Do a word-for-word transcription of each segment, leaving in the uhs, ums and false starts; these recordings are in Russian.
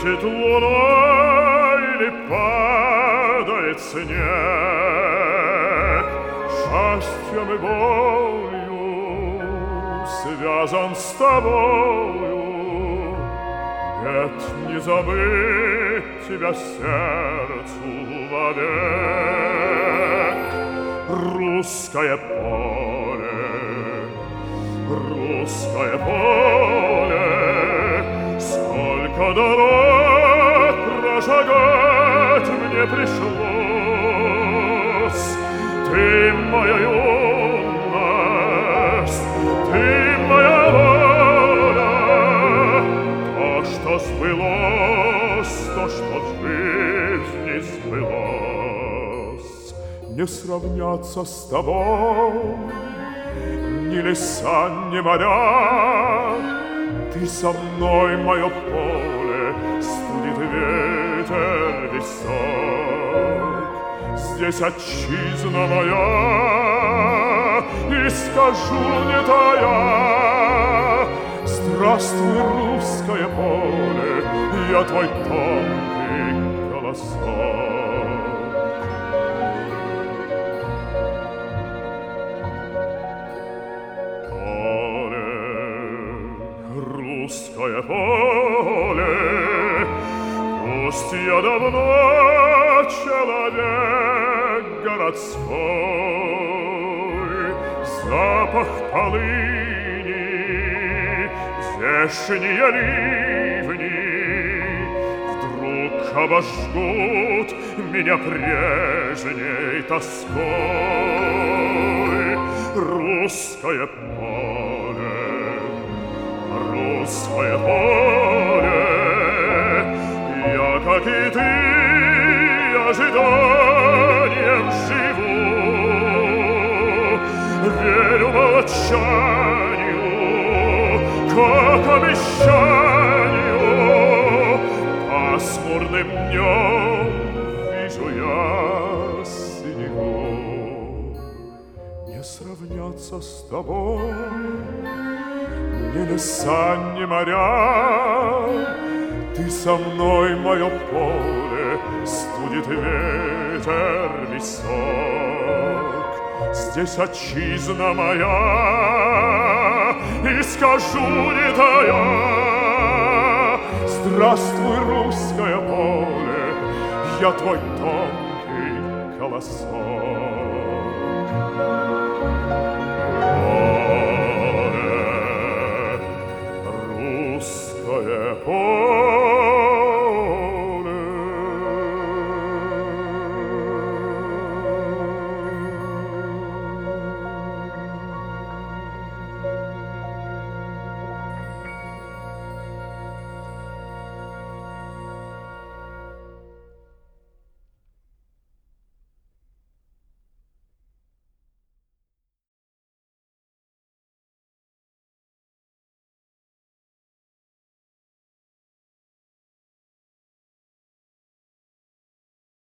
Светит луна или падает снег, счастьем и болью связан с тобою. Нет, не забыть тебя сердцу вовек. Русское поле, русское поле, сколько дорог прошагать мне пришлось. Ты моя юность, ты моя воля, то, что сбылось, то, что в жизни сбылось. Не сравняться с тобой ни леса, ни моря. Ты со мной, мое поле, студит ветер висок. Здесь отчизна моя, и скажу не тая: здравствуй, русское поле, я твой тонкий голосок. Русское поле, пусть я давно человек городской, запах полыни, здешние ливни вдруг обожгут меня прежней тоской. Русское поле, русское поле, я, как и ты, ожиданием живу. Верю молчанию, как обещанию. Пасмурным днем вижу я синеву. Не сравняться с тобой ни леса, ни моря. Ты со мной, мое поле, студит ветер висок. Здесь отчизна моя, и скажу не тая: здравствуй, русское поле, я твой тонкий колосок. Русское поле.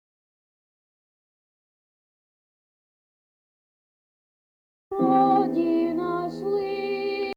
Вроде